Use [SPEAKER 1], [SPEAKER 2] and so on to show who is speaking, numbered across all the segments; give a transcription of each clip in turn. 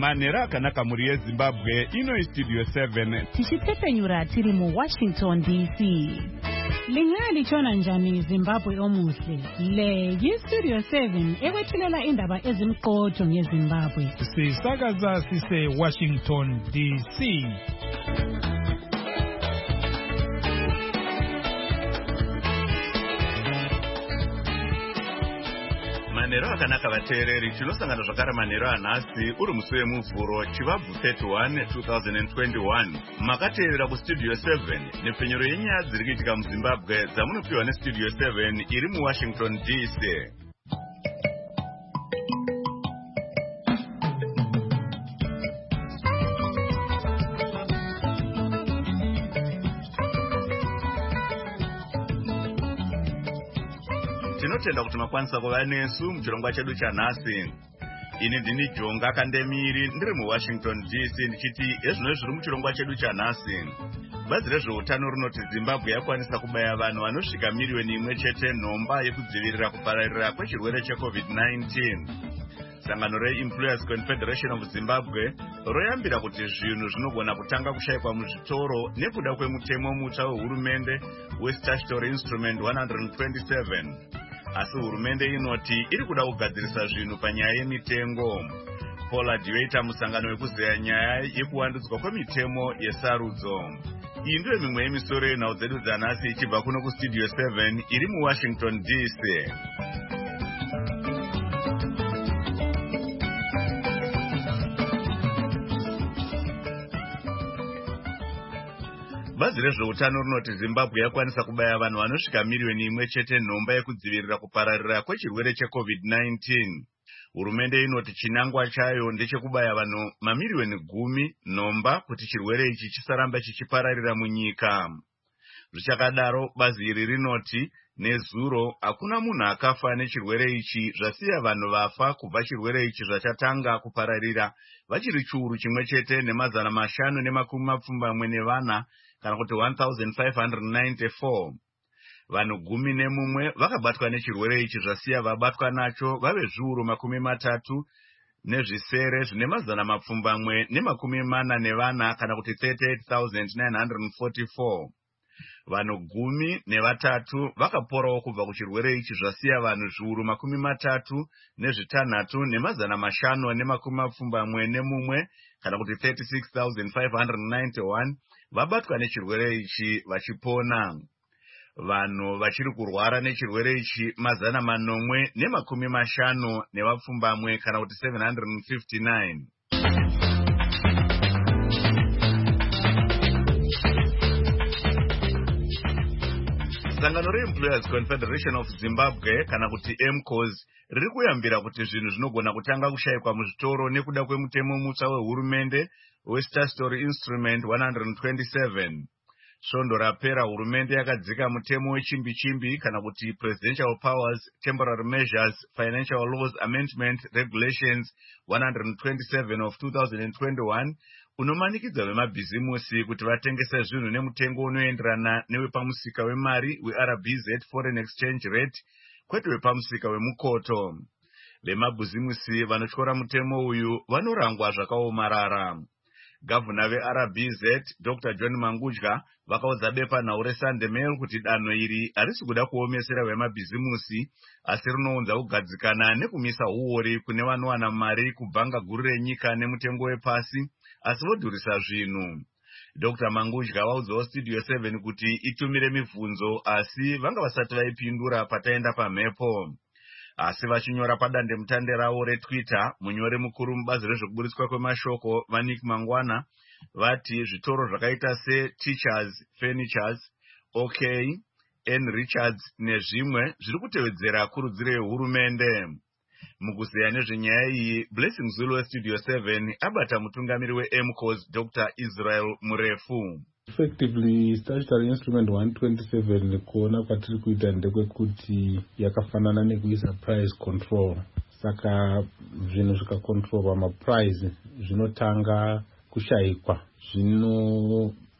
[SPEAKER 1] Manera akanaka muri yeZimbabwe ino iStudio 7
[SPEAKER 2] tichipfepenyura tiri mu Washington DC. Lingali chona njani Zimbabwe omuhle. Le iStudio 7 ekwethulela indaba ezimqotho ngeZimbabwe.
[SPEAKER 3] Sisakaza sise Washington DC.
[SPEAKER 1] Manero akanaka vateereri tinosangana zvakare manero anhasi uri musi wemuvhuro chivabvu 31 2021 makateerera kuStudio 7 nepfenyuro yenyaya dziri kuitika muZimbabwe dzamunopiwa neStudio 7 iri muWashington DC. Tinotenda kuti makwanisa kuva nesu muchirongwa chedu chanhasi. Ini ndini Jonga Kandemiri ndiri muWashington DC ndichiti ezvino zviri muchirongwa chedu chanhasi. Bazi rezveutano rinoti Zimbabwe yakwanisa kubaya vanhu vanosvika miliyoni imwe chete nhomba yekudzivirira kupararira kwechirwere cheCovid-19. Sangano reEmployers Confederation of Zimbabwe royambira kuti zvinhu zvinogona kutanga kushayikwa muzvitoro nekuda kwemutemo mutsva wehurumende weStatutory Instrument 127. Asi hurumende inoti iri kuda kugadzirisa zvinhu panyaya yemitengo. Paula Dioita musangano wekuzeya nyaya yekuwandudzwa kwemitemo yesarudzo. Iyi ndiyo mimwe yemisoro yenhau dzedu dzanhasi ichibva kuno kuStudio 7 iri muWashington DC. Bazi rezveutano rinoti Zimbabwe yakwanisa kubaya vanhu vanosvika miliyoni imwe chete nhomba yekudzivirira kupararira kwechirwere cheCovid-19. Hurumende inoti chinangwa chayo ndechekubaya vanhu mamiliyoni 10 nhomba kuti chirwere ichi chisaramba chichipararira munyika. Zvichakadaro, bazi iri rinoti nezuro hakuna munhu akafa nechirwere ichi zvasiya vanhu vafa kubva chirwere ichi zvachatanga kupararira vachiri chiuru chimwe chete nemazana 524 kana kuti 1594. Vanhu 11 vakabatwa nechirwere ichi zvasiya vabatwa nacho vave zviuru 30 nezvisere zvine mazana 444 kana kuti 38,944. Vanhu 13 vakaporawo kubva kuchirwere ichi zvasiya vanhu zviuru 36 nemazana 541 kana kuti 36,591 vabatwa nechirwere ichi vachipona. Vanhu vachiri kurwara nechirwere ichi mazana 850 nevapfumbamwe kana kuti 759. Sangano reEmployers Confederation of Zimbabwe kana kuti EMCOS riri kuyambira kuti zvinhu zvinogona kutanga kushayikwa muzvitoro nekuda kwemutemo mutsva wehurumende weStatutory Instrument 127. Svondo rapera hurumende yakadzika mutemo wechimbi-chimbi kana kuti Presidential Powers Temporary Measures Financial Laws Amendment Regulations 127 of 2021 unomanikidza vemabhizimusi kuti vatengese zvinhu nemutengo unoenderana newepamusika wemari weRBZ Foreign Exchange Rate kwete wepamusika wemukoto. Vemabhizimusi vanotyora mutemo uyu vanorangwa zvakaomarara. Gavhuna veRBZ Dr. John Mangudya vakaudza bepanhau reSunday Mail kuti danho iri harisi kuda kuomesera vemabhizimusi asi rinounza kugadzikana nekumisa huori kune vanowana mari kubvanga guru renyika nemutengo wepasi asi vodhurisa zvinhu. Dr. Mangudya vaudzawo Studio 7 kuti itumire mibvunzo asi vanga vasati vaipindura pataenda pamhepo. Asi vachinyora padandemutande ravo reTwitter, munyori mukuru mubazi rezvekuburitswa kwemashoko vaNick Mangwana vati zvitoro zvakaita seTeachers Furnitures, OK, N Richards nezvimwe zviri kutevedzera kurudziro yehurumende. Mukuzeya nezvenyaya iyi, Blessing Zulu weStudio 7 abata mutungamiri weEMCOS Dr. Israel Murefu.
[SPEAKER 4] Effectively, Statutory Instrument 127 kuona kwatiri kuita ndekwekuti yakafanana nekuisa price control. Saka zvinhu zvikakontrolwa maprice zvinotanga kushayikwa. Zvino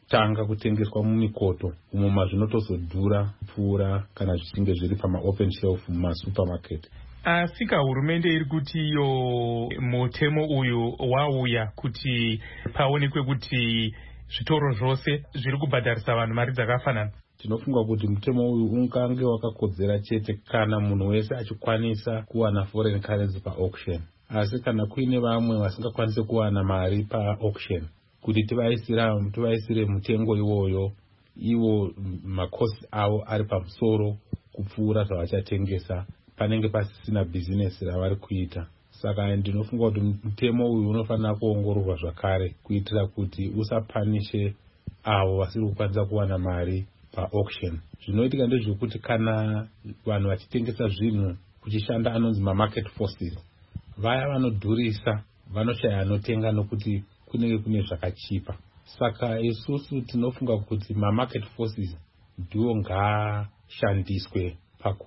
[SPEAKER 4] zvinotanga kutengeswa mumikoto umo mazvinotozodhura pfuura kana zvichinge zviri pamaopen shelf mumasupermarket.
[SPEAKER 3] Asi hurumende iri kuti iyo mutemo uyu wauya kuti paonekwe kuti zvitoro zvose zviri kubhadharisa vanhu mari dzakafanana.
[SPEAKER 4] Tinofunga kuti mutemo uyu ungange wakakodzera chete kana munhu wese achikwanisa kuwana foreign currency pa-auction. Asi kana kuine vamwe vasingakwanisi kuwana mari pa-auction, kuti tivaisire mutengo iwoyo, ivo makosti avo ari pamusoro kupfuura zvavachatengesa, panenge pasisina bhizinesi ravari kuita. Saka ndinofunga kuti mutemo uyu unofanira kuongororwa zvakare kuitira kuti usapanishe avo vasiri kukwanisa kuwana mari pa-auction. Zvinoitika ndezvekuti kana vanhu vachitengesa zvinhu kuchishanda anonzi ma-market forces, vaya vanodhurisa vanoshaya anotenga nokuti kunenge kune zvakachipa. Saka isusu tinofunga kuti ma-market forces ndiwo ngaashandiswe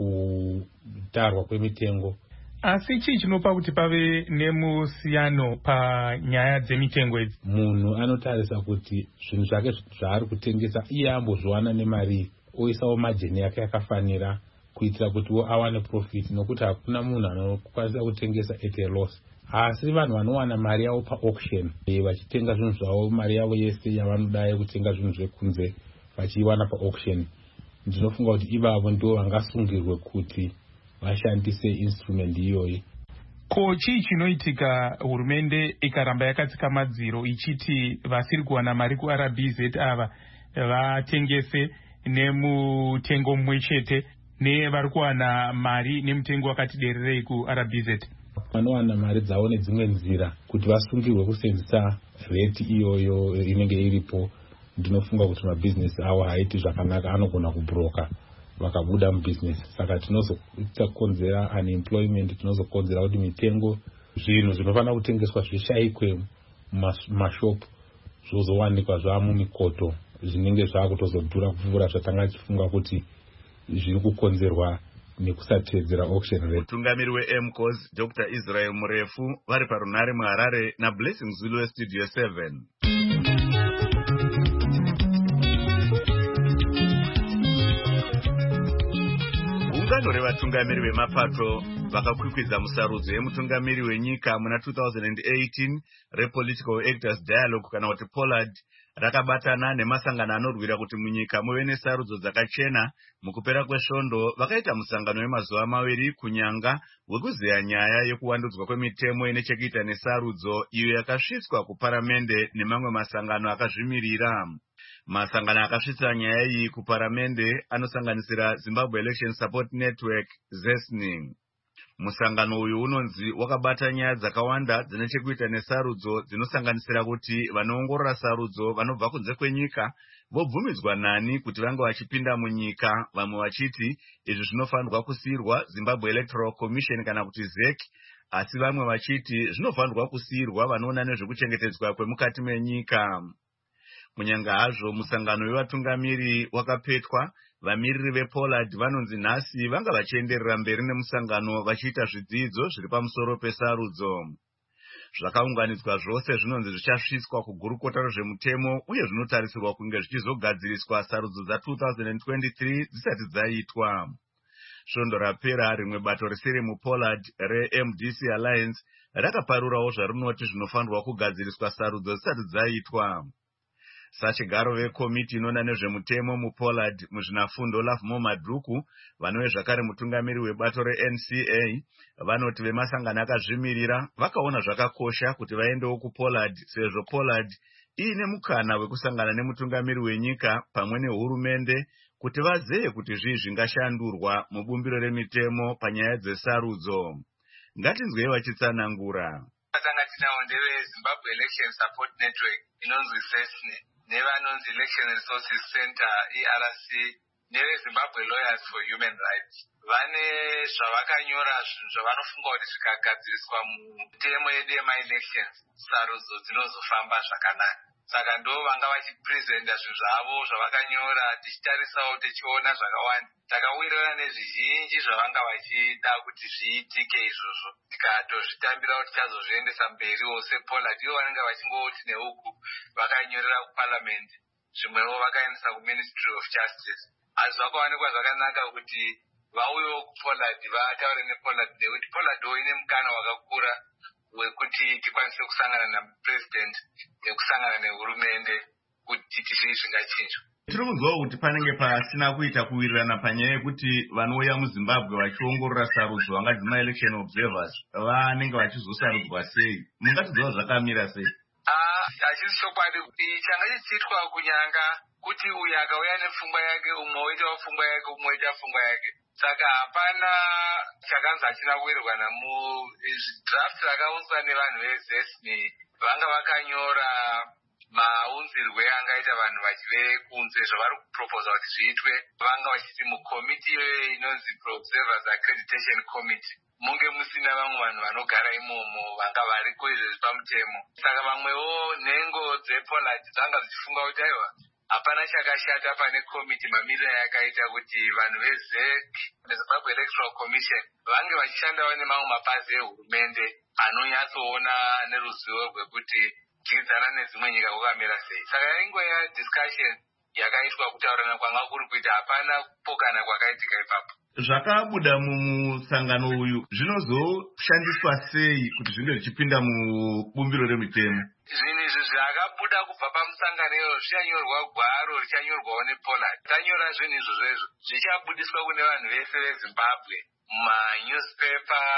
[SPEAKER 4] pakutarwa kwemitengo.
[SPEAKER 3] Asi chii chinopa kuti pave nemusiyano panyaya dzemitengo idzi?
[SPEAKER 4] Munhu anotarisa kuti zvinhu zvake zvaari kutengesa iye ambozviwana nemari, oisawo majeni yake yakafanira kuitira kuti awane profit, nokuti hakuna munhu anokwanisa kutengesa at a loss. Asi vanhu vanowana mari yavo pa-auction vachitenga zvinhu zvavo, mari yavo yese yavanoda kutenga zvinhu zvekunze vachiiwana pa-auction, ndinofunga kuti ivavo ndo vangasungirwe kuti vashandise instrument iyoyi.
[SPEAKER 3] Ko chii chinoitika hurumende ikaramba yakatsika madziro ichiti vasiri kuwana mari kuRBZ ava vatengese nemutengo mumwe chete nevari kuwana mari nemutengo wakati dererei kuRBZ?
[SPEAKER 4] Vanowana mari dzavo nedzimwe nzira kuti vasungirwe kusenzesa rate iyoyo inenge iripo. Ndinofunga kuti mabhizinesi avo haiti zvakanaka, anogona kubroka vakabuda mubizinesi. Saka tinozokonzera unemployment, tinozokonzera kuti mitengo, zvinhu zvinofanira kutengeswa zvishayikwe mumashopu zvozowanikwa zvamumikoto, zvinenge zvakutozodhura kupfuura zvatanga tichifunga kuti zviri kukonzerwa nekusatedzera auction rate.
[SPEAKER 1] Mutungamiri weMCOS Dr. Israel Murefu vari parunare muHarare naBlessing Zulu weStudio 7. Gungano revatungamiri vemapato vakakwikwidza musarudzo yemutungamiri wenyika muna 2018 rePolitical Actors Dialogue kana kuti POLAD rakabatana nemasangano anorwira kuti munyika muve nesarudzo dzakachena. Mukupera kwesvondo vakaita musangano wemazuva maviri kunyanga wekuzeya nyaya yekuwandudzwa kwemitemo ine chekuita nesarudzo iyo yakasvitswa kuparamende nemamwe masangano akazvimirira. Masangano akasvitsa nyaya iyi kuparamende anosanganisira Zimbabwe Election Support Network ZESNI. Musangano uyu unonzi wakabata nyaya dzakawanda dzine chekuita nesarudzo dzinosanganisira kuti vanoongorora sarudzo vanobva kunze kwenyika vobvumidzwa nani kuti vange vachipinda munyika, vamwe vachiti izvi zvinofanirwa kusiyirwa Zimbabwe Electoral Commission kana kuti ZEC, asi vamwe vachiti zvinofanirwa kusiyirwa vanoona nezvekuchengetedzwa kwemukati menyika. Kunyanga hazvo musangano wevatungamiri wakapetwa, vamiriri vePOLAD vanonzi nhasi vanga vachienderera mberi nemusangano vachiita zvidzidzo zviri pamusoro pesarudzo. Zvakaunganidzwa zvose zvinonzi zvichasvitswa kugurukota rezvemutemo uye zvinotarisirwa kunge zvichizogadziriswa sarudzo dza2023 dzisati dzaitwa. Svondo rapera rimwe bato risiri muPOLAD reMDC Alliance rakaparurawo zvarinoti zvinofanirwa kugadziriswa sarudzo dzisati dzaitwa. Sachigaro vekomiti inoona nezvemutemo muPOLAD muzvinafundo Lavmo Madhuku vanove zvakare mutungamiri webato reNCA vanoti vemasangano akazvimirira vakaona zvakakosha kuti vaendewo kuPOLAD sezvo POLAD iine mukana wekusangana nemutungamiri wenyika pamwe nehurumende kuti vazeye kuti zvii zvingashandurwa mubumbiro remitemo panyaya dzesarudzo. Ngatinzwei vachitsanangura.
[SPEAKER 5] Tanga tinawo ndeve Zimbabwe Election Support Network inonzi ZESNI, nevanonzi Election Resources Center ERC, neve Zimbabwe Lawyers for Human Rights. Vane zvavakanyora zvinhu zvavanofunga kuti zvikagadziriswa mutemo yedu yema-elections sarudzo dzinozofamba zvakanaka. Saka ndo vanga vachipresenta zvinhu zvavo zvavakanyora, tichitarisawo tichiona zvakawanda. Takawirirana nezvizhinji zvavanga vachida kuti zviitike izvozvo, tikatozvitambira kuti tichazozviendesa mberiwo sePOLAD. Ivo vanenge vachingoti neuku vakanyorera kuParliament zvimwewo vakaendesa kuMinistry of Justice. Asi zvakaonekwa zvakanaka kuti vauyewo kuPollard vataure nePollard nekuti Pollardwo ine mukana wakakura wekuti tikwanise kusangana naPresident nekusangana nehurumende kuti tizvii zvingachinjwa.
[SPEAKER 1] Tiri kunzwawo kuti panenge pasina kuita kuwirirana panyaya yekuti vanouya muZimbabwe vachiongorora sarudzo vangadzi ma-election observers vanenge vachizosarudzwa sei. Mungatiudzawo zvakamira sei?
[SPEAKER 5] Hachisi chokwadi changa chichiitwa kunyanga kuti uyu akauya nepfungwa yake, umwe oitawo pfungwa yake, umwe oita pfungwa yake. Saka hapana chakanzi hachina kuwirirwana mudraft rakaunzwa nevanhu veZESNI. Vanga vakanyora maunzirwe angaita vanhu vachive kunze zvavari kuproposa kuti zviitwe. Vanga vachiti mukomiti inonzi Pro-Observers Accreditation Committee munge musina vamwe vanhu vanogara imomo vanga variko izvezvi pamutemo. Saka vamwewo nhengo dzePollard dzanga dzichifunga kuti aiwa hapana chakashata pane komiti mamiriro yakaita kuti vanhu veZEC neZimbabwe Electoral Commission vange vachishandawo nemamwe mapazi ehurumende anonyatsoona neruzivo rwekuti chiidzana nedzimwe nyika kukamira sei. Saka yaingova discussion yakaitwa kutaurana kwanga kuri kuita, hapana kupokana kwakaitika ipapo.
[SPEAKER 1] Zvakabuda mumusangano uyu zvinozoshandiswa sei kuti zvinge zvichipinda mubumbiro remitemo?
[SPEAKER 5] Zvinhu izvi zvakabuda kubva pamusangano iyoyo zvichanyorwa gwaro richanyorwawo nePollard. Tanyora zvinhu izvozvo zvichabudiswa kune vanhu vese veZimbabwe mumanyusipepa,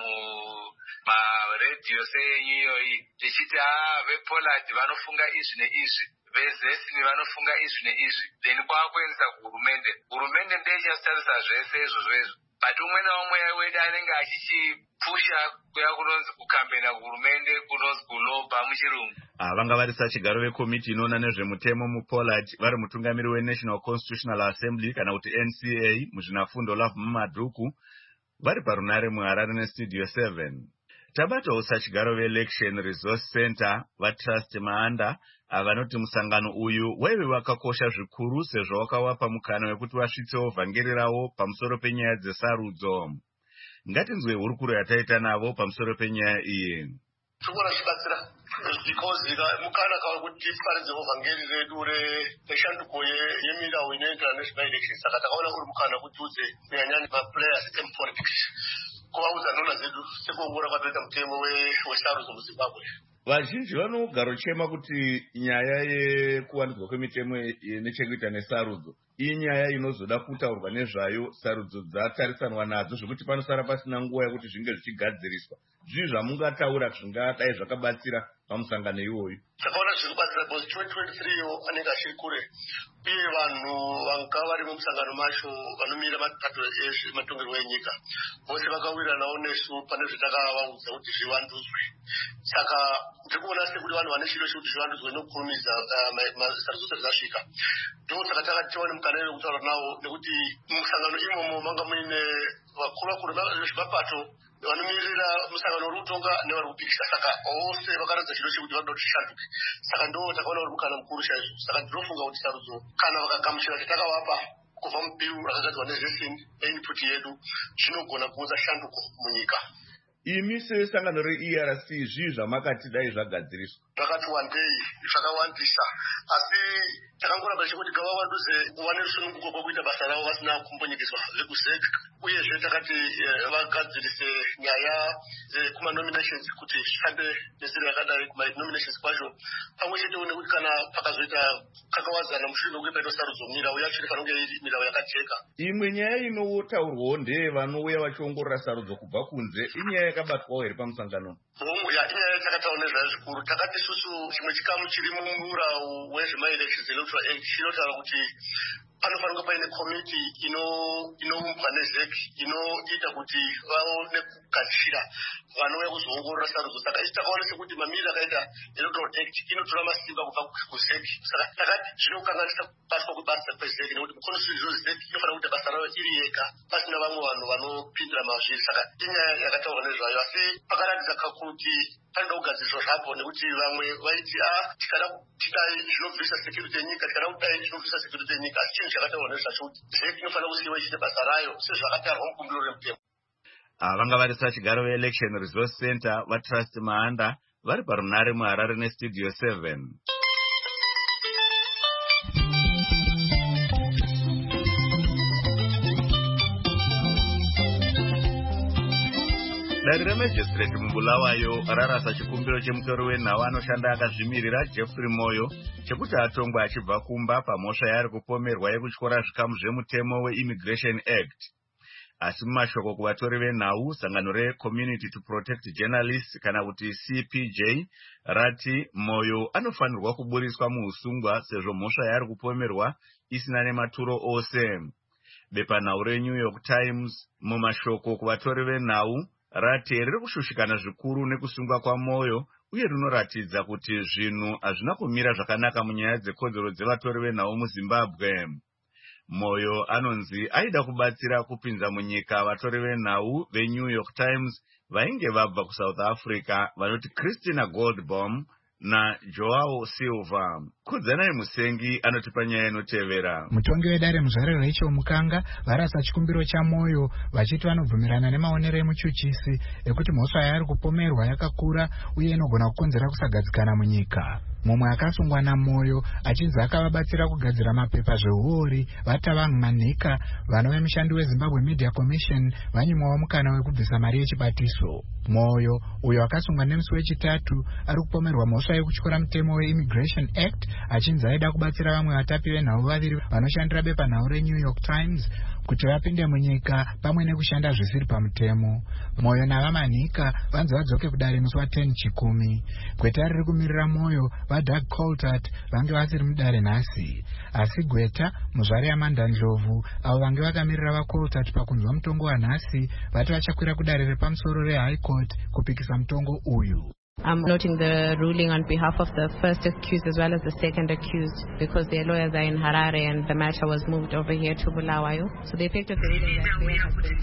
[SPEAKER 5] mumaredhiyo seyenyu iyoyi, tichiti vePollard vanofunga izvi neizvi, veZESNI vanofunga izvi neizvi, then kwakuendesa kuhurumende. Hurumende ndiye ichatarisa zvese izvozvo. But umwe naumwe wedu anenge achichipusha kuya kunonzi kukambena kuhurumende, kunonzi kuloba muchirungu.
[SPEAKER 1] Vanga vari sachigaro vekomiti inoona nezvemutemo muPollard vari mutungamiri weNational Constitutional Assembly kana kuti NCA muzvinafundo Love Madhuku vari parunare muHarare neStudio 7. Tabatawo sachigaro veElection Resource Center vaTrust Maanda vanoti musangano uyu waive wakakosha zvikuru sezvo wakawapa mukana wekuti vasvitsewo vhangeri ravo pamusoro penyaya dzesarudzo. Ngatinzwe hurukuro yataita navo pamusoro penyaya iyi.
[SPEAKER 6] Tukona chibatsira because mukana kakuti tiparidzewo vhangeri redu reshanduko yemilawo inoenderana nezvemaelection. Saka takaona uri mukana kuti udze kunyanyanya maplayers emupolitics kuvaudza nhona zedu sekuongora kwatoita mutemo wesarudzo muZimbabwe.
[SPEAKER 1] Vazhinji vanogara uchema kuti nyaya yekuwanikwa kwemitemo nechekuita nesarudzo inyaya inozoda kutaurwa nezvayo sarudzo dzatarisanwa nadzo zvekuti panosara pasina nguva yekuti zvinge zvichigadziriswa. Zvii zvamungataura zvingadai zvakabatsira pamusangano iwoyu?
[SPEAKER 6] Takaona zviri kubatsira because 2023 yo anenge achiri kure uye vanhu vanga vari mumusangano macho vanomira mapato ezvematongerwo enyika vose vakawiriranawo nesu pane zvatakavaudza kuti zvivandudzwe. Saka ndiri kuona sekuti vanhu vane chiro chekuti zvivandudzwe nokukurumidza sarudzo dzasvika. Ndosaka takati tiwane mukana wekutaura navo nekuti mumusangano imomo manga muine vakuru vezvemapato vanomirira musangano uri kutonga nevari kupikisa. Saka vose vakaratidza chiro chekuti vanoda kuti tishanduke. Saka ndo takaona uri mukana mukuru chaizvo. Saka ndinofunga kuti sarudzo kana vakagamuchira chatakavapa kubva mubiru rakagadzirwa neZESNI neinput yedu zvinogona kuunza shanduko munyika.
[SPEAKER 1] Imi sesangano reERC zvii zvamakati dai zvagadziriswa?
[SPEAKER 6] Takati wandei zvakawandisa asi takangoramba chekuti ngavavandudze kuva nerusununguko rwokuita basa ravo vasina kumbonyekeswa vekuZEC. Uyezve takati vagadzirise nyaya dzekuma-nominations kuti zvishande nezera yakadai kuma-nominations kwacho, pamwe chetewo nekuti kana pakazoita kakawadzana mushure mekuti paitwa sarudzo milawo yacho ifanira kunge iri milawo yakajeka.
[SPEAKER 1] Imwe nyaya inotaurwawo ndeye vanouya vachiongorora sarudzo kubva kunze. Inyaya yakabatwawo here pamusangano?
[SPEAKER 6] Inyaya yatakataura nezvayo zvikuru. Takati isusu chimwe chikamu chiri mumurawo wezvema-elections electoral act chinotaura kuti panofanirwa paine komiti inoumbwa neZEC inoita kuti vaone kugadzira vanouya kuzoongorora sarudzo. Saka isi takaona sekuti mamiriro akaita electoral act inotora masimba kubva kuZEC. Saka takati zvinokanganisa kupaswa kwebasa kweZEC nekuti mukonstitution ZEC inofanira kuita basa rayo iri yega pasina vamwe vanhu vanopindira mazviri. Saka inyaya yakataurwa nezvayo asi pakaratidza kakuti panoda kugadziriswa zvapo nekuti vamwe vaiti tikada tidai zvinobvisa security yenyika, tikada kudai zvinobvisa security yenyika. Asi chinhu chakataurwa nezvacho kuti ZEC inofanira kusiyiwa ichiita basa rayo sezvakatarwa mukumbiro remutemo.
[SPEAKER 1] Vanga vari sachigaro veElection Resource Center vaTrust Maanda vari parunare muHarare neStudio 7. Dari remajistrate muBulawayo rarasa chikumbiro chemutori wenhau anoshanda akazvimirira Jeffrey Moyo chekuti atongwa achibva kumba pamhosva yaari kupomerwa yekutyora zvikamu zvemutemo weImmigration Act. Asi mumashoko kuvatori venhau, sangano reCommunity to Protect Journalists kana kuti CPJ rati Moyo anofanirwa kuburiswa muusungwa sezvo mhosva yaari kupomerwa isina nematuro ose. Bepanhau reNew York Times mumashoko kuvatori venhau rati riri kushushikana zvikuru nekusungwa kwaMoyo uye rinoratidza kuti zvinhu hazvina kumira zvakanaka munyaya dzekodzero dzevatori venhau muZimbabwe. Moyo anonzi aida kubatsira kupinza munyika vatori venhau veNew York Times vainge vabva kuSouth Africa vanoti Christina Goldbaum na Joao Silva. Kudzanai Musengi anotipa nyaya inotevera.
[SPEAKER 7] Mutongi wedare muzvare Rachel Mukanga varasa chikumbiro chaMoyo vachiti vanobvumirana nemaonero emuchuchisi ekuti mhosva yaari kupomerwa yakakura uye inogona kukonzera kusagadzikana munyika. Mumwe akasungwa naMoyo achinzi akavabatsira kugadzira mapepa zveuori vaTavang Manika vanove mushandi weZimbabwe Media Commission vanyimwawo mukana wekubvisa mari yechibatiso. Moyo uyo akasungwa nemusi wechitatu ari kupomerwa mhosva yekutyora mutemo weImmigration Act achinzi aida kubatsira vamwe vatapi venhau vaviri vanoshandira bepanhau reNew York Times kuti vapinde munyika pamwe nekushanda zvisiri pamutemo. Moyo navaManika vanzi vadzoke kudare musi wa10 chikumi. Gweta riri kumirira Moyo vaDoug Coltart vange vasiri mudare nhasi. Asi Gweta muzvare yaManda Ndlovu avo vange vakamirira vaColtart pakunzwa mutongo wanhasi vati vachakwira kudare repamusoro reHigh Court kupikisa mutongo uyu.
[SPEAKER 8] I'm noting the ruling on behalf of the first accused as well as the second accused because their lawyers are in Harare and the matter was moved over here to Bulawayo. So the effect of the ruling that we have been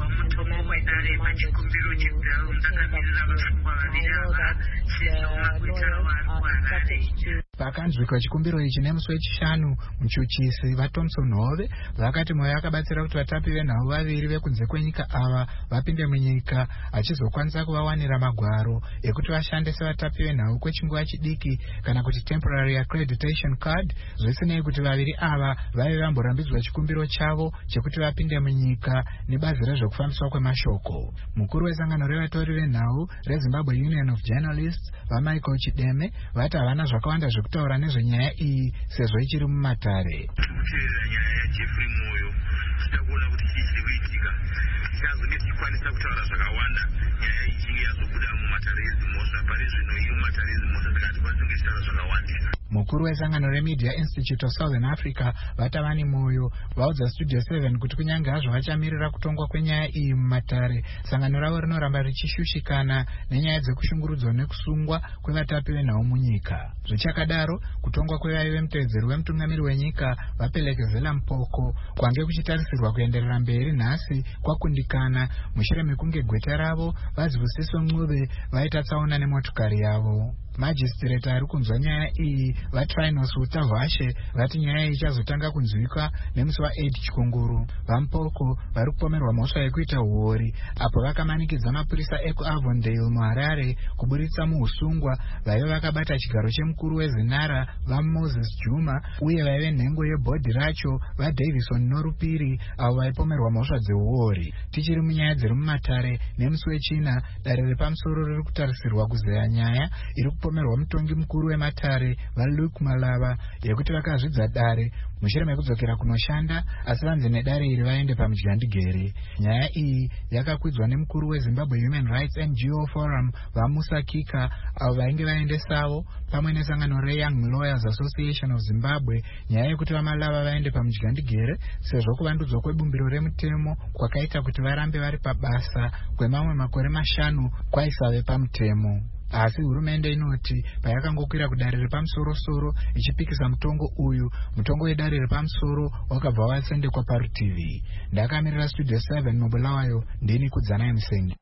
[SPEAKER 7] pakanzwikwa chikumbiro ichi nemusi wechishanu muchuchisi vaThompson Hove vakati Moyo akabatsira kuti vatapi venhau vaviri vekunze kwenyika ava vapinde munyika achizokwanisa kuvawanira magwaro ekuti vashande sevatapi venhau kwechinguva chidiki kana kuti temporary accreditation card zvisinei kuti vaviri ava vaive vamborambidzwa chikumbiro chavo chekuti vapinde munyika nebazi rezvekufambiswa kwemashoko. Mukuru wesangano revatori venhau reZimbabwe Union of Journalists vaMichael Chideme vati havana zvakawanda zvekutaura nezvenyaya iyi sezvo ichiri mumatare.
[SPEAKER 9] Kuteerera nyaya yaJeffrey Moyo tinoda kuona kuti chii chiri kuitika tichazonge tichikwanisa kutaura zvakawanda nyaya ichinge yazobuda mumatare ezimhosva. Pari zvino iri mumatare ezimhosva saka hatikwanisi kunge tichitaura zvakawandisa.
[SPEAKER 7] Mukuru wesangano reMedia Institute of Southern Africa vaTavani Moyo vaudza Studio 7 kuti kunyange hazvo vachamirira kutongwa kwenyaya iyi mumatare, sangano ravo rinoramba richishushikana nenyaya dzekushungurudzwa nekusungwa kwevatapi venhau munyika. Zvichakadaro, kutongwa kwevaive mutevedzeri wemutungamiri wenyika vaPelekezela Mpoko kwange kuchitarisirwa kuenderera mberi nhasi kwakundikana mushure mekunge gweta ravo vaZibusiswe Mncube vaita tsaona nemotokari yavo. Magistrate ari kunzwa nyaya iyi vaTrinos Utavhashe vati nyaya iyi ichazotanga kunzwika nemusi wa8 chikunguru. VaMpoko vari kupomerwa mhosva yekuita huori apo vakamanikidza mapurisa ekuAvondale muHarare kuburitsa muusungwa vaive vakabata chigaro chemukuru weZinara vaMoses Juma uye vaive nhengo yebhodhi racho vaDavison Norupiri avo vaipomerwa mhosva dzehuori. Tichiri munyaya dziri mumatare, nemusi wechina dare repamusoro riri kutarisirwa kuzeya nyaya iri kupomerwa mutongi mukuru wematare vaLuke Malava yekuti vakazvidza dare mushure mekudzokera kunoshanda asi vanzi nedare iri vaende pamudyandigere. Nyaya iyi yakakwidzwa nemukuru weZimbabwe Human Rights NGO Forum vaMusa Kika avo vainge vaendesavo pamwe nesangano reYoung Lawyers Association of Zimbabwe nyaya yekuti vaMalava vaende pamudyandigere sezvo kuvandudzwa kwebumbiro remutemo kwakaita kuti varambe vari pabasa kwemamwe makore 5 kwaisave pamutemo. Asi hurumende inoti payakangokwira kudare repamusoro-soro ichipikisa mutongo uyu, mutongo wedare repamusoro wakabva watsendekwa parutivi. Ndakamirira Studio 7 muBulawayo, ndini Kudzanai Musengi.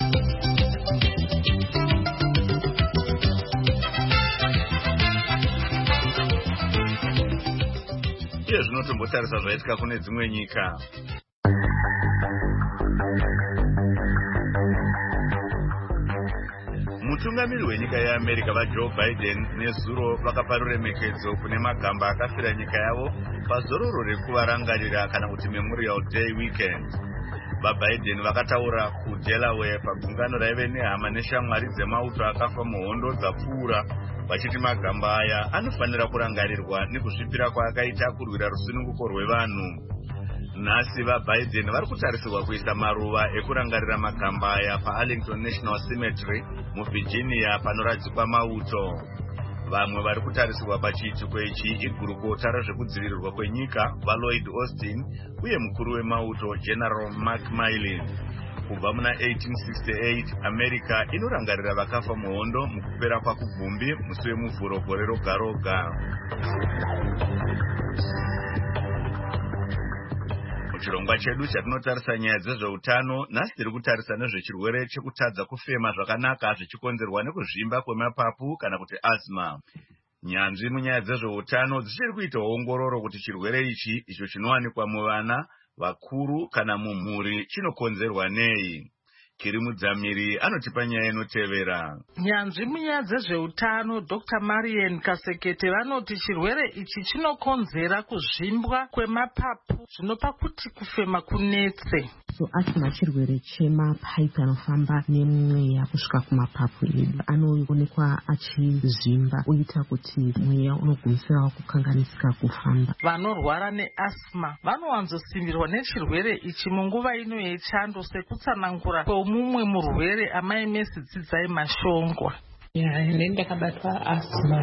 [SPEAKER 1] Iye zvinotombotarisa zvaitika kune dzimwe nyika. Mutungamiri wenyika yeAmerica vaJoe Biden nezuro vakapa ruremekedzo kune magamba akafira nyika yavo pazororo rekuvarangarira kana kuti Memorial Day weekend. vaBiden vakataura kuDelaware pagungano raive nehama neshamwari dzemauto akafa muhondo dzapfuura, vachiti magamba aya anofanira kurangarirwa nekuzvipira kwaakaita kurwira rusununguko rwevanhu. Nhasi vaBiden vari kutarisirwa kuisa maruva ekurangarira magamba aya paArlington National Cemetery muVirginia panoradzikwa mauto. Vamwe vari kutarisirwa pachiitiko ichi igurukota rezvekudzivirirwa kwenyika vaLloyd Austin uye mukuru wemauto General Mark Milley. Kubva muna 1868 America inorangarira vakafa muhondo mukupera kwakugumbi musi wemuvhuro gore roga roga. Muchirongwa chedu chatinotarisa nyaya dzezveutano, nhasi tiri kutarisa nezvechirwere chekutadza kufema zvakanaka zvichikonzerwa nekuzvimba kwemapapu kana kuti asthma. Nyanzvi munyaya dzezveutano dzichiri kuita ongororo kuti chirwere ichi icho chinowanikwa muvana, vakuru kana mumhuri chinokonzerwa nei. Kiri Mudzamiri anotipa nyaya inotevera.
[SPEAKER 10] Nyanzvi munyaya dzezveutano Dr. Marian Kasekete vanoti chirwere ichi chinokonzera kuzvimbwa kwemapapu zvinopa kuti kufema kunetse.
[SPEAKER 11] So asthma chirwere chemapaipi anofamba nemweya kusvika kumapapu edu. Anoonekwa achizvimba uita kuti mweya unogumisira kukanganisika kufamba.
[SPEAKER 10] Vanorwara neasthma vanowanzosimbirwa nechirwere ichi munguva ino yechando sekutsanangura kwemumwe murwere Amai Mercy Dzidzai Mashongwa.
[SPEAKER 12] Ndakabatwa asthma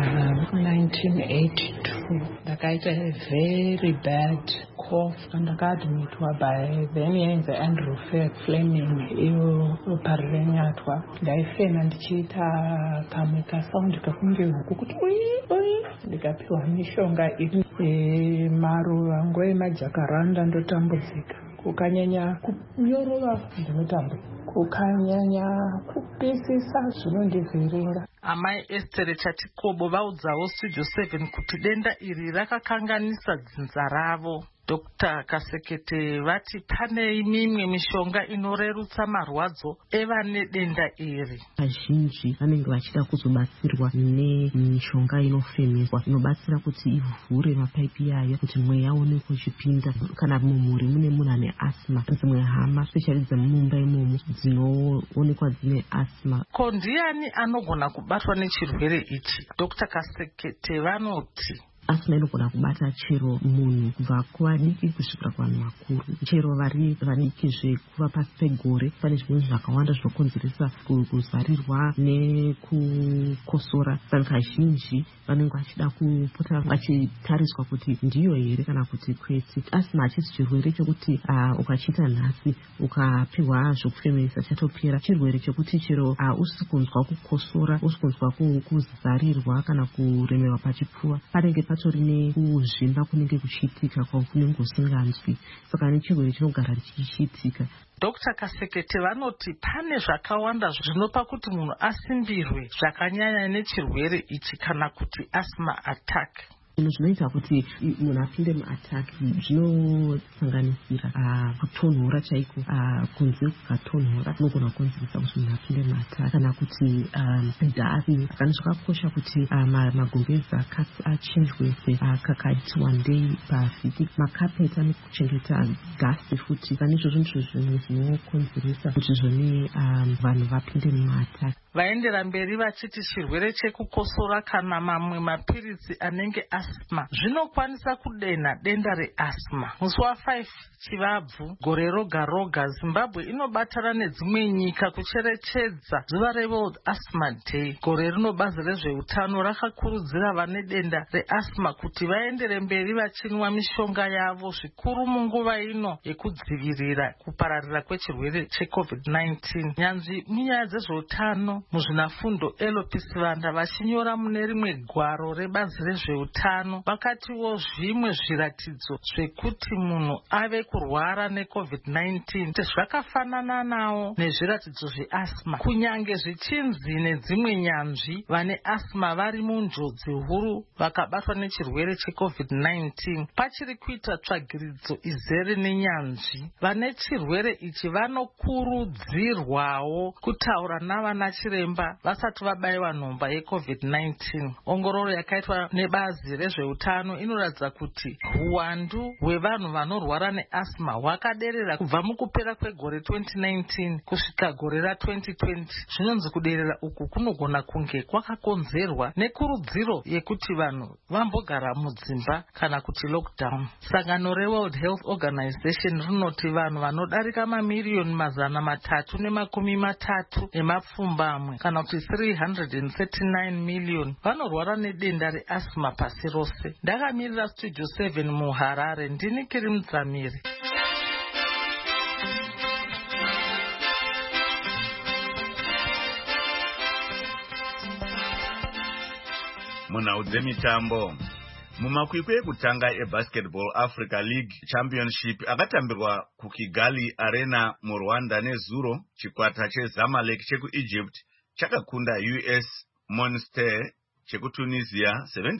[SPEAKER 12] 1982. Ndakaita a very bad cough. Ndakaadmitwa by then yenze Andrew Fleming iyo parirenyatwa. Ndaifema ndichiita kamwe kasound kakunge huku kuti ui. Ndikapiwa mishonga iri maruva ngoe majakaranda ndotambudzika. Kukanyanya kunyorova ndinotambudzika. Kukanyanya kupisisa zvinondivhiringa.
[SPEAKER 10] Amai Esther Chatikobo vaudzawo Studio 7 kuti denda iri rakakanganisa dzinza ravo. Dr. Kasekete vati pane mimwe mishonga inorerutsa marwadzo evane denda iri.
[SPEAKER 11] Vazhinji vanenge vachida kuzobatsirwa nemishonga inofemerwa inobatsira kuti ivhure mapaipi ayo kuti mweya uone kuchipinda. Kana mumhuri mune munhu ane asthma, dzimwe hama specially dzemumba imomo dzinoonekwa dzine asthma.
[SPEAKER 10] Ko ndiani anogona kubatwa nechirwere ichi? Dr. Kasekete vanoti
[SPEAKER 11] asthma inogona kubata chero munhu kubva kuvadiki kusvikira kuvanhu vakuru. Chero vari vadikizve kuva pasi pegore pane zvinhu zvakawanda zvinokonzeresa kuzarirwa nekukosora. Saka kazhinji vanenge vachida kupota vachitariswa kuti ndiyo here kana kuti kwete. Asthma hachisi chirwere chokuti ukachiita nhasi ukapiwa zvokufemeresa chatopera. Chirwere chokuti chero usisi kunzwa kukosora, usisi kunzwa kuzarirwa kana kuremerwa pachipfuva, panenge patorine kuzvimba kunenge kuchiitika kwakunenge usinganzwi. Saka nechirwere chinogara chichiitika.
[SPEAKER 10] Dr. Kasekete vanoti pane zvakawanda zvinopa kuti munhu asimbirwe zvakanyanya nechirwere ichi kana kuti asthma attack.
[SPEAKER 11] Zvinhu zvinoita kuti munhu apinde muattack zvinosanganisira kutonhora chaiko. Kunze kukatonhora kunogona kukonzeresa kuti munhu apinde muattack, kana kuti dhavi. Kana zvakakosha kuti magumbeza achinjwese kakaiti one day pavhiki. Makapeti anokuchengeta gasi futi. Pane izvozvo ndizvo zvinhu zvinokonzeresa kuti zvone vanhu vapinde muattack.
[SPEAKER 10] Vaendera mberi vachiti chirwere chekukosora kana mamwe mapiritsi anenge asthma zvinokwanisa kudena denda reasthma. Musi wa5 Chivabvu gore roga roga Zimbabwe inobatana nedzimwe nyika kucherechedza zuva reWorld Asthma Day. Gore rino bazi rezveutano rakakurudzira vane denda reasthma kuti vaendere mberi vachinwa mishonga yavo zvikuru munguva ino yekudzivirira kupararira kwechirwere cheCovid-19. Nyanzvi munyaya dzezveutano muzvinafundo Elopisi Vanda vachinyora mune rimwe gwaro rebazi rezveutano vakatiwo zvimwe zviratidzo zvekuti munhu ave kurwara neCovid-19 zvakafanana nawo nezviratidzo zveasthma. Kunyange zvichinzi nedzimwe nyanzvi vane asthma vari munjodzi huru vakabatwa nechirwere cheCovid-19, pachiri kuita tsvagiridzo izere nenyanzvi. Vane chirwere ichi vanokurudzirwawo kutaura navana chirwere chiremba vasati vabayiwa nhomba yeCovid-19. Ongororo yakaitwa nebazi rezveutano inoratidza kuti uwandu hwevanhu vanorwara neasma hwakaderera kubva mukupera kwegore 2019 kusvika gore ra2020. Zvinonzi kuderera uku kunogona kunge kwakakonzerwa nekurudziro yekuti vanhu vambogara mudzimba kana kuti lockdown. Sangano reWorld Health Organization rinoti vanhu vanodarika mamiriyoni 330 emapfumbamwe kana kuti 339 million vanorwara nedenda reasma pasi rose. Ndakamirira Studio 7 muHarare, ndini Kiri Mudzamiri.
[SPEAKER 1] Munhau dzemitambo. Mumakwikwi ekutanga eBasketball Africa League Championship akatambirwa kuKigali Arena muRwanda nezuro, chikwata cheZamalek chekuEgypt chakakunda US Monastir chekuTunisia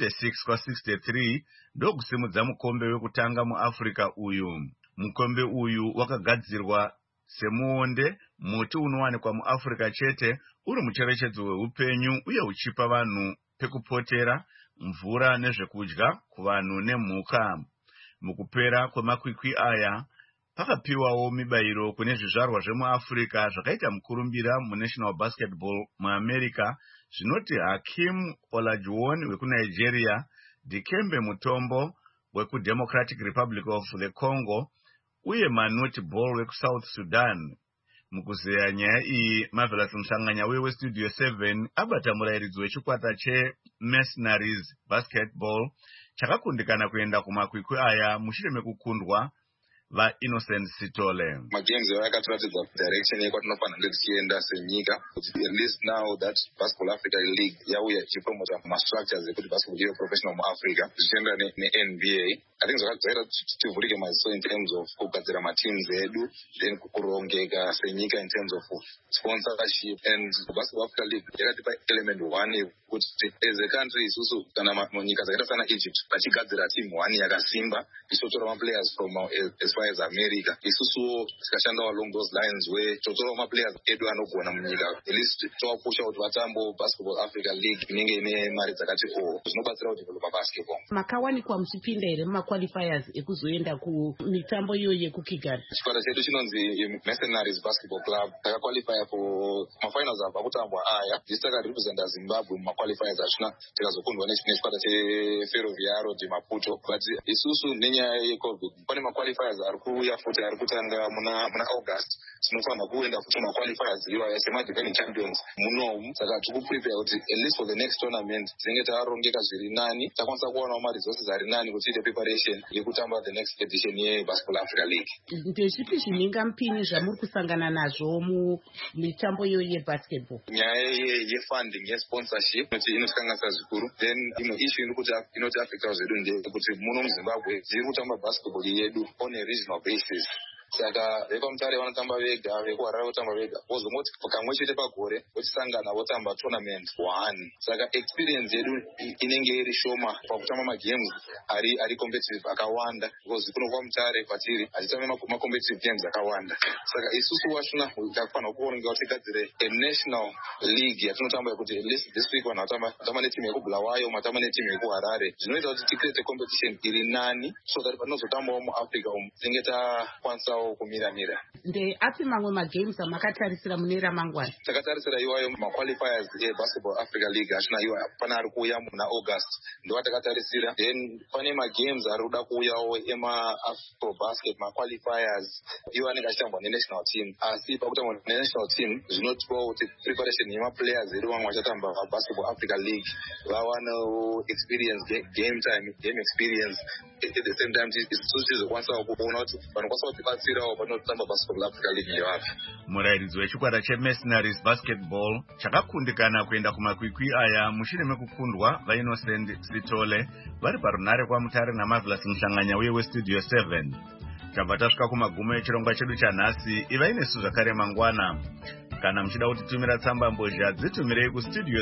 [SPEAKER 1] 76-63 ndokusimudza mukombe wekutanga muAfrica uyu. Mukombe uyu wakagadzirwa semuonde, muti unowanikwa muAfrica chete, uri mucherechedzo weupenyu uye uchipa vanhu pekupotera, mvura nezvekudya kuvanhu nemhuka. Mukupera kwemakwikwi aya pakapiwawo mibayiro kune zvizvarwa zvemuAfrica zvakaita mukurumbira muNational Basketball muAmerica zvinoti Hakeem Olajuwon wekuNigeria, Dikembe Mutombo wekuDemocratic Republic of the Congo uye Manute Ball wekuSouth Sudan. Mukuzeya nyaya iyi, Marvelous Mshanganya weStudio 7 abata murairidzi wechikwata cheMercenaries Basketball chakakundikana kuenda kumakwikwi aya mushure mekukundwa vaInnocent Sitole.
[SPEAKER 13] Magames yakatiratidza direction yekwatinofanira tichienda senyika, at least now that Basketball Africa League yauya ichipromota mastructures ekuti basketball ive professional muAfrica zvichienda neNBA. I think zvakaita tivhurike maziso in terms of kugadzira mateams edu, then kurongeka senyika in terms of sponsorship, and Basketball Africa League yakatipa element 1 yekuti as a country isusu kana nyika dzakaita sana Egypt vachigadzira team 1 yakasimba ichotora maplayers from as far as America, isusu tikashanda along those lines where totora maplayers edu anogona munyika, at least towapusha kuti vatambo Basketball Africa League inenge ine mari dzakati zvinobatsira kudevelopa basketball.
[SPEAKER 14] Makawanikwa muchipinda here mumaqualifiers ekuzoenda kumitambo iyo yekuKigali?
[SPEAKER 13] Chikwata chedu chinonzi Mercenaries Basketball Club takaqualifya for mafinals abva kutambwa aya, isi takarepresenta Zimbabwe mumaqualifiers achina tikazokundwa nechikwata cheFerroviário de Maputo, but isusu nenyaya yeCovid pane maqualifiers ari kuuya futi ari kutanga muna August. Tinofanira kuenda futi maqualifiers iwayo semadefending champions munomu, saka tikuprepare kuti at least for the next tournament tinenge tarongeka zviri nani, takwanisa kuwanawo maresources ari nani kuti tiite preparation yekutamba the next edition yeBasketball Africa League.
[SPEAKER 14] Ndezvipi zvinhingampini zvamuri kusangana nazvo mumitambo iyo yebasketball?
[SPEAKER 13] Nyaya yefunding yesponsorship inotikanganisa zvikuru, then imwe issue inotiafecta zvedu ndeyekuti muno muZimbabwe dziri kutamba basketball yedu on a regional basis. Saka vepamutare vanotamba vega, vekuHarare votamba vega, vozongoti kamwe chete pagore vochisangana votamba tournament 1. Saka experience yedu inenge iri shoma pakutamba magames ari competitive akawanda, because kuno kwaMutare kwatiri achitamba macompetitive games akawanda. Saka isusu washuna takafanira kuoringa kuti tigadzire a national league yatinotamba yekuti at least this week vanhu vatamba netimu yekuBulawayo, matamba netimu yekuHarare, zvinoita kuti ticreate competition iri nani so that panozotambawo muAfrica tinenge takwanisa kumiramira.
[SPEAKER 14] Ndeapi mamwe magames amakatarisira mune ramangwana?
[SPEAKER 13] Takatarisira iwayo maqualifiers eBasketball Africa League achina iwayo pana ari kuuya muna August, ndo takatarisira. Then pane magames ari kuda kuuyawo emaAfrobasket maqualifiers iwo anenge achitambwa nenational team, asi pakutambwa nenational team zvinotipawo kuti preparation yemaplayers edu vamwe vachatamba paBasketball Africa League vawanawo experience, game time, game experience. At the same time tizokwanisa kuona kuti vanokwanisa kutibatsirawo panotamba Basketball Africa League ndevapi.
[SPEAKER 1] Murairidzi wechikwata cheMercenaries Basketball chakakundikana kuenda kumakwikwi aya mushure mekukundwa vaInnocent Sitole vari parunhare kwaMutare naMarvelous Mshanganya weStudio 7. Tabva tasvika kumagumo echirongwa chedu chanhasi. Ivai nesu zvakare mangwana. Kana muchida kutitumira tsamba mbozha dzitumirei kustudio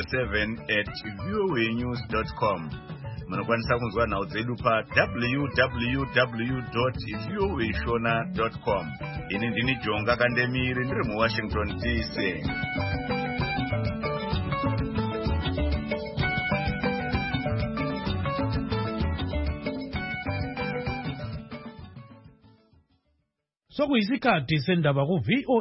[SPEAKER 1] 7@voanews.com. Munokwanisa kunzwa nhau dzedu pa www.voashona.com. Ini ndini Jonga Kandemiri ndiri muWashington DC.
[SPEAKER 15] sokuyisikhathi sendaba ku VOA